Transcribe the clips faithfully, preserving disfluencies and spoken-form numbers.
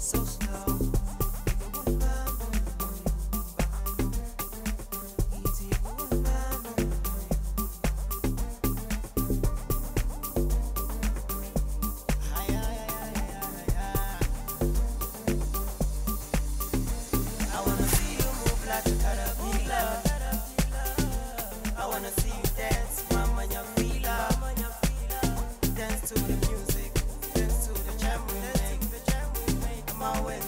to the music, dance to the jam we make. I'm always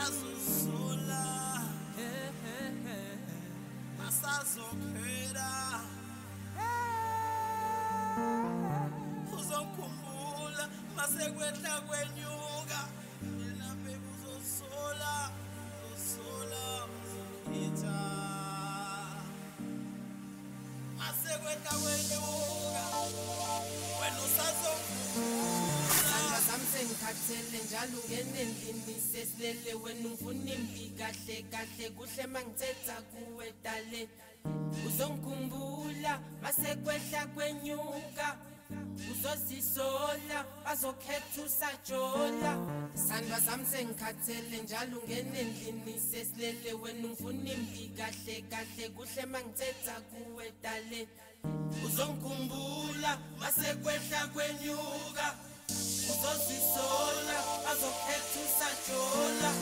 azosola asazokhela uzokhumbula masekwehla kwenyuka yena baby uzosola uzosola uzokhitha masekwehla kwenyuka wena usazokhumbula Samsengikhathele njalo ungene endlini sesilele wena ungifuna imbi kahle kahle kuhle mangithetha kuwe dale uzongikhumbula masekwehla kwenyuka uzozisola bazokhetha usajola sandwa samsengikhathele njalo ungene endlini sesilele wena ungifuna imbi kahle kahle kuhle mangithetha kuwe dale uzongikhumbula masekwehla kwenyuka uzozisola bazokhetha usajola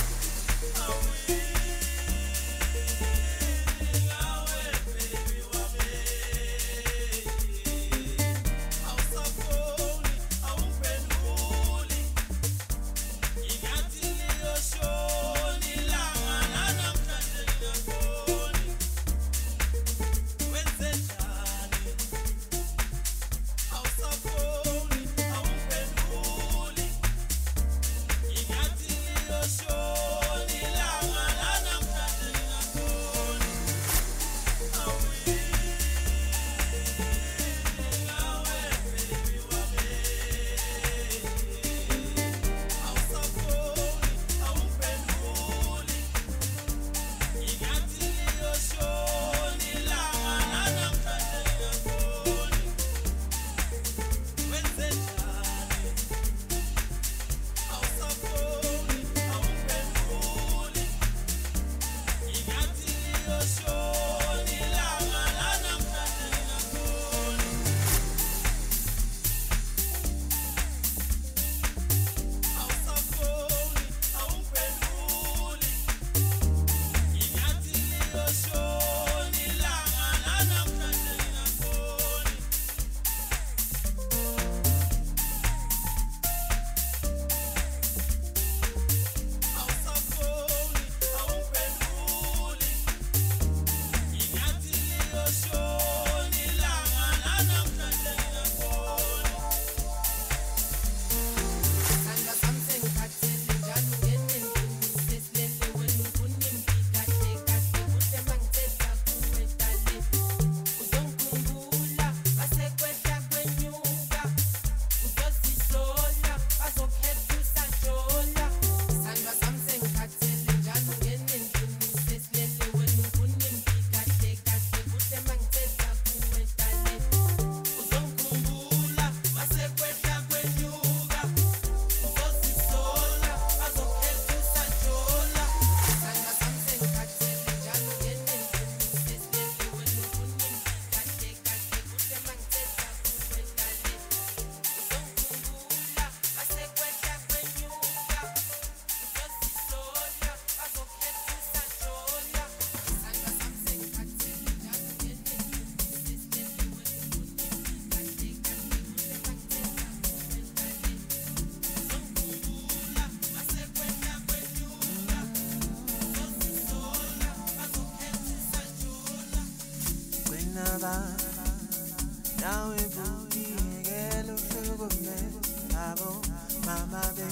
Now we booty hello sugar man abo mama be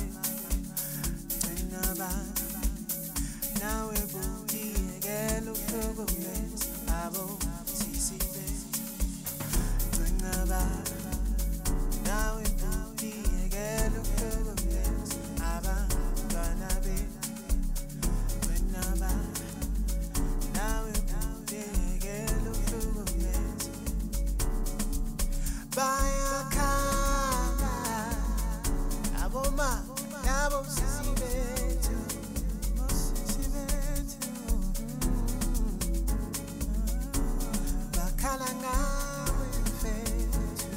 now we booty hello sugar man abo sisi be now we booty hello sugar man aba gonna be now we booty hello sugar man buy a car, abo ma, abo sisi betu, sisi betu. Bakala ngawe mfethu,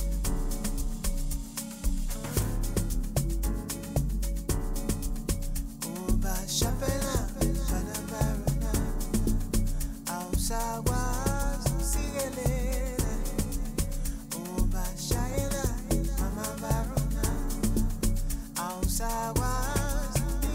uba shapela, bana barona, awusakwazi ukusikelele. Shayla, mama barona, awusakwazi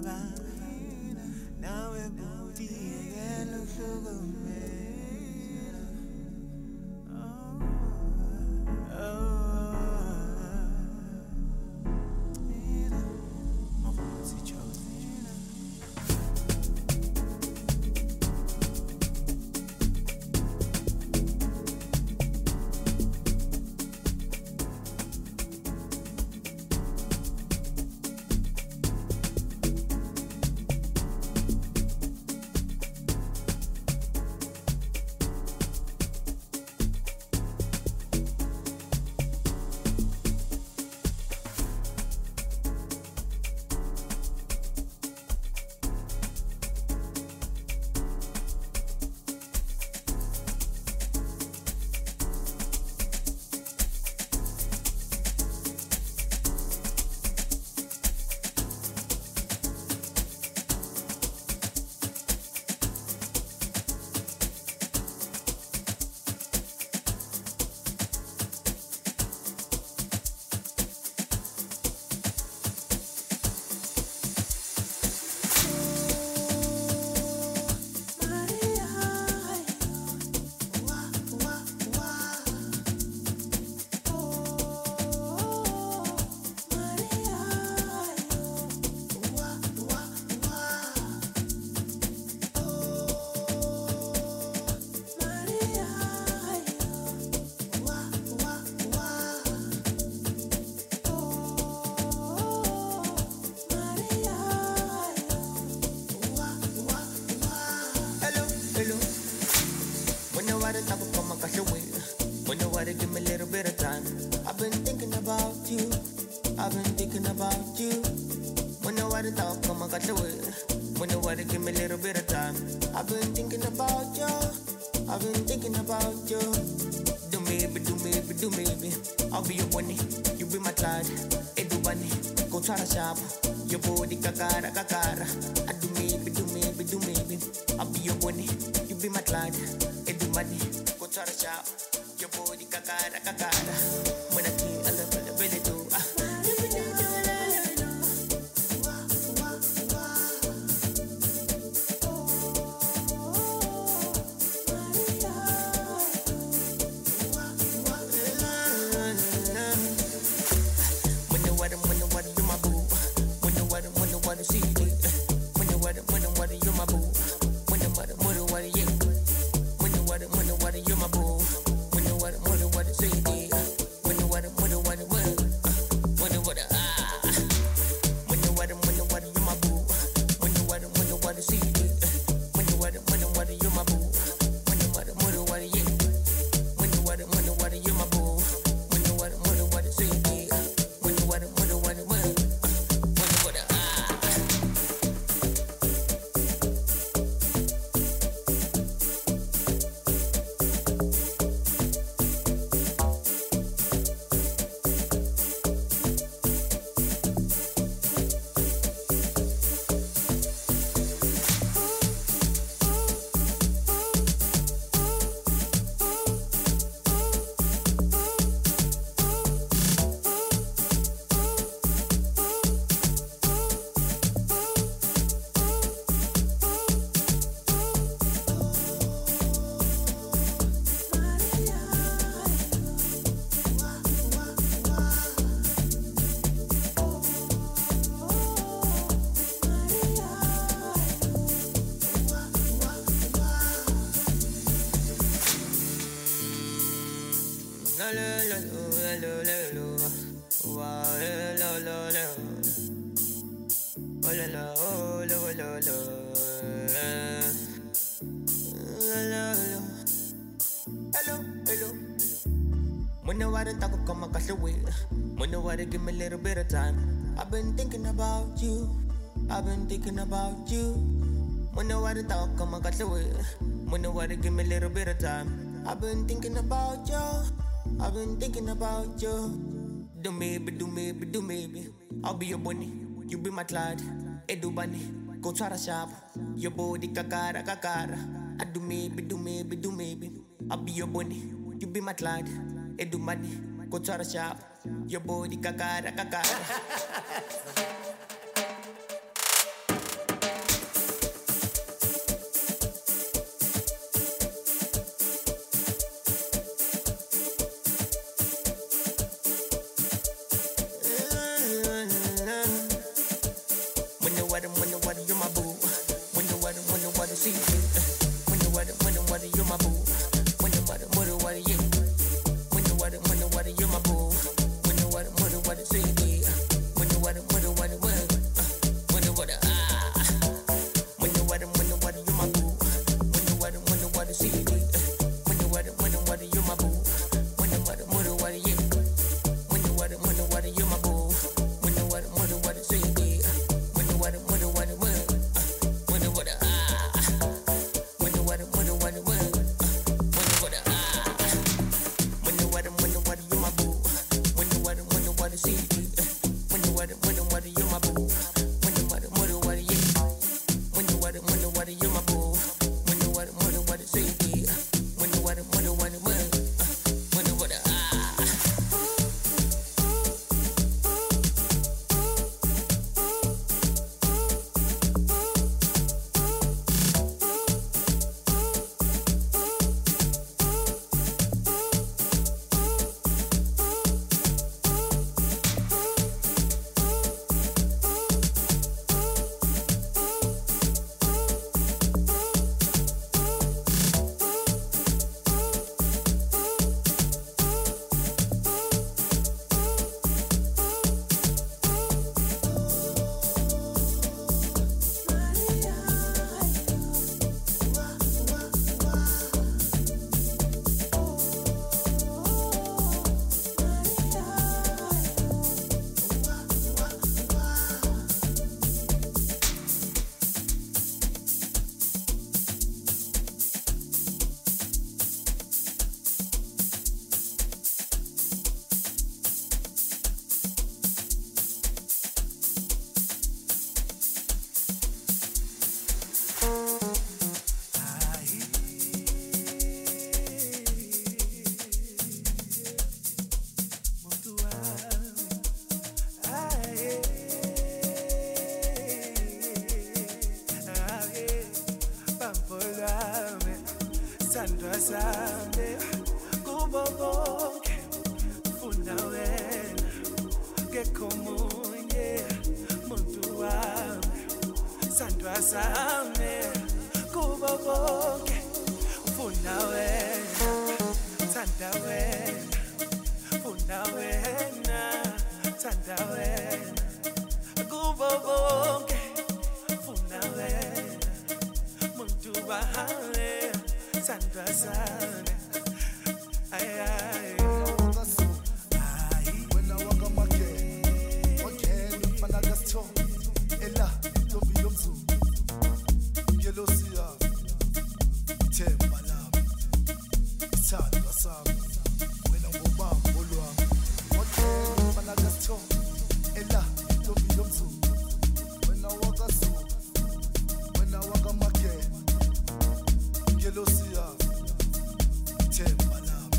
uva nawe booty ngeke uhlukumele Give me a little bit of time. I've been thinking about you. I've been thinking about you. When nobody talk, come on, got the way. When nobody give me a little bit of time. I've been thinking about you. I've been thinking about you. Do maybe, do maybe, do maybe. I'll be your bunny. You be my Clyde. Edu bunny. Go try to shop. Your body kakara kakara. I do maybe, do maybe, do maybe. I'll be your bunny. You be my Clyde. Edu bunny. Go try to shop. Your body kakara kakara. When I see a little bit of really do. When you water, when you water, you my boo. When you water, when you water, see me. When you water, when you water, you my boo. When you water, when you water, yeah. When you water, when you water, you my boo. When you water, when you water, see me. When you water, when you water, when when you water, ah. When you water, when you water, you my boo. When you water, when you water, see me. When you water, when you water, you my boo. When you water, when you water, yeah. When you water, when you water, you my boo. When you water, when you water, see me. When you water, when you water, when when you water, ah. La la la la la la la. Wow, la la la la. Oh la la, oh la la la. La la la. Hello, hello. When nobody talk, come on, catch away. When nobody give me a little bit of time. I've been thinking about you. I've been thinking about you. When nobody talk, come on, catch away. When nobody give me a little bit of time. I've been thinking about you. I've been thinking about you. Do maybe, do maybe, do maybe. I'll be your bunny. You be my Clyde. Edu bunny. Go try to shop. Your body kakara kakara. I do maybe, do maybe, do maybe. I'll be your bunny. You be my Clyde. Edu bunny. Go try to shop. Your body kakara kakara. wonder what, wonder what, you're my boo. Wonder what, wonder what, see you. Wonder what, wonder what, you're my boo. Wonder what, wonder what, yeah. Wonder what, wonder what, you're my boo. Wonder what, wonder what, see you. Wonder what, wonder what, what, wonder what, ah. Wonder what, wonder what, you're my boo. Wonder what, wonder what, see you. Wonder what, wonder what, you're my boo. Wonder what, wonder what, yeah. Wonder what, wonder what, you're my boo. Wonder what, wonder what, see you. Wonder what, wonder what, what, wonder what, ah. Wonder what, wonder what, what, wonder what, ah. Wonder what, wonder what, you're my boo. Wonder what, wonder what, see you. Wonder what, wonder what, you're my boo. Wonder what, wonder what, yeah. Wonder what, wonder what, you're my boo. Wonder what, wonder what, see you. Wonder what, wonder what, what, wonder what, ah. Sandra Sambe, kubo bonke, funa wena, ngekho munye, muntu wami. Sandra Sambe, kubo bonke, funa wena, thanda wena, funa wena, thanda wena. Kubo bonke, funa wena, muntu wami. Sandra Sane, ay ay. When I walk on my game, okay, man I just talk. Ella, don't be up to. Yellow sea, Timbalam, Sandra Sane. When I go back, Bolua, okay, man I just talk. Ella, don't be up to. When I walk on so, when I walk on my game. Yellow sea, Timbalam,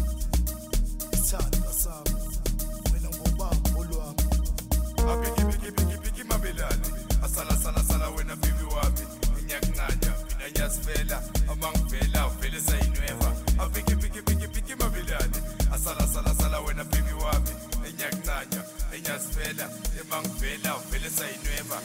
Sandra Sam, when I'm over, Bolua. I picky, picky, picky, picky, my belani. Asala, sala, sala, when I feel you happy. Nyak nanya, pinayas fella, among fella, fella say never. I picky, picky, picky, picky, my belani. Asala, sala, sala, when I feel you happy. Nyak nanya, pinayas fella, among fella, fella say never.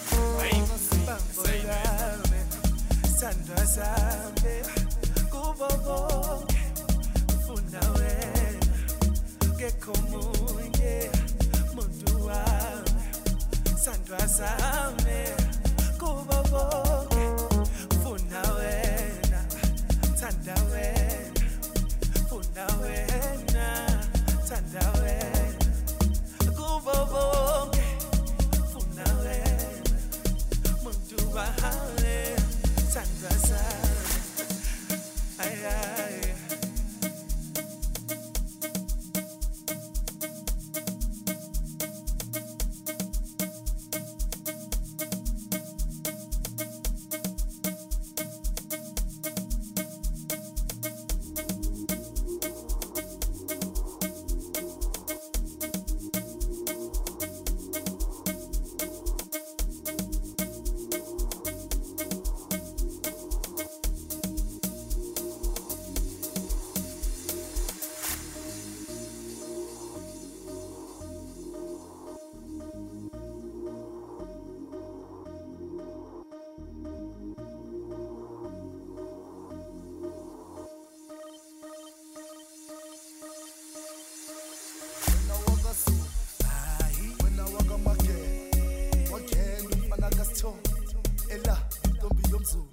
Say never. Sandra Sambe. Kubo bonke, funa wena, ngekho munye, muntu wami. Sandra Sambe, kubo bonke, funa wena, thanda wena, funa wena, thanda wena. Kubo bonke, funa wena, muntu wami. Sandra Sambe. Ay, ay. sitho ela intombi yomzulu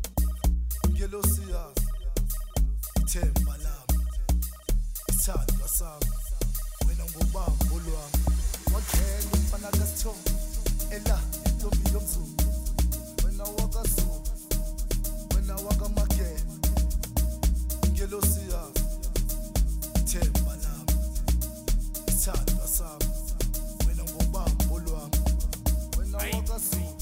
ngelosiya ithemba lami isithandwa sami wena ngobambo lwami wadlela umfana kasitho ela intombi yomzulu wena wakazulu wena wakamagena ngelosiya ithemba lami isithandwa sami wena ngobambo lwami wena wakazulu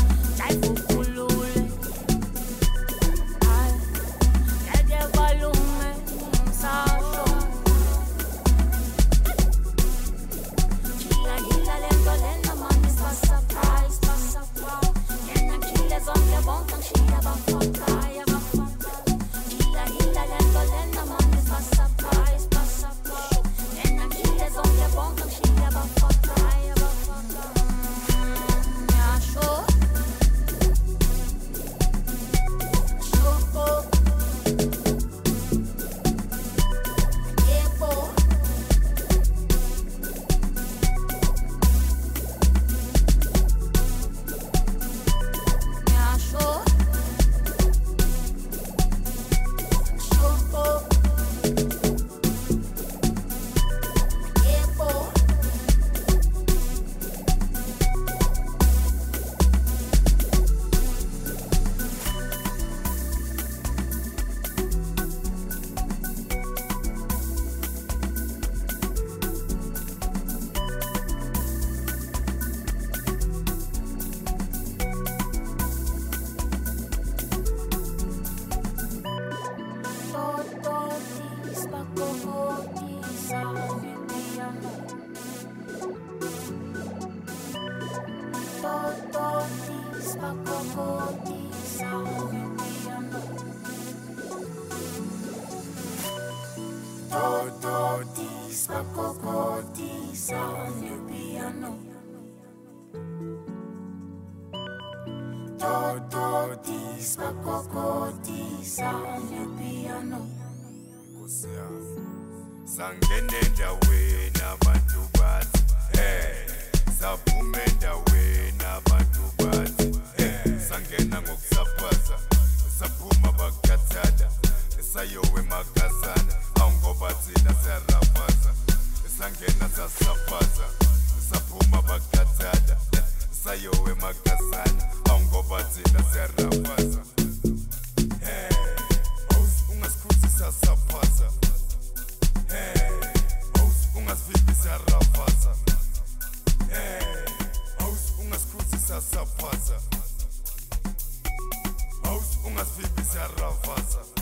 Balloon Tototis, pacocotis on your piano. Tototis, pacocotis on your piano. Sangene endaweni abantu bathi hey saphume endaweni abantu bathi hey sangena ngokusaphaza saphuma bakhathada sayowe makazana awungoba thina siyarafaza sangena sasaphaza saphuma bakhathada sayowe makazana awungoba thina siyarafaza hey ungasikhuthisa saphaza hey ungasifipisa rafaza hey ungasikhuthisa saphaza ungasifipisa rafaza